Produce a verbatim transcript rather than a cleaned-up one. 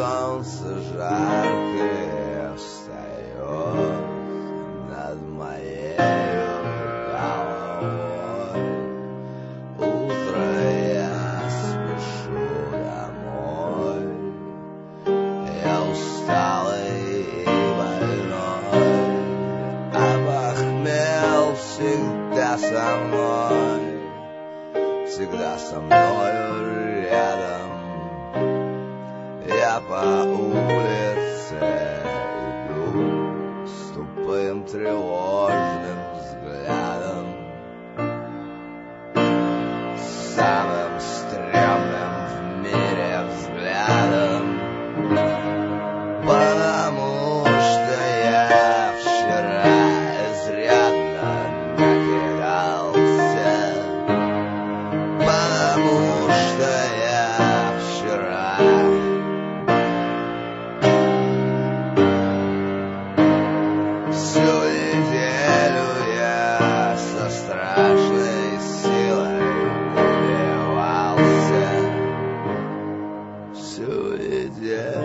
солнце жаркое встает над моей головой. Утро я спешу домой, я усталый и больной, а похмел всегда со мной, всегда со мною рядом. Я по улице иду с тупым тревожным взглядом, самым стрёмным в мире взглядом, потому что я вчера изрядно накидался, потому что я вчера всю неделю я со страшной силой убивался, всю неделю.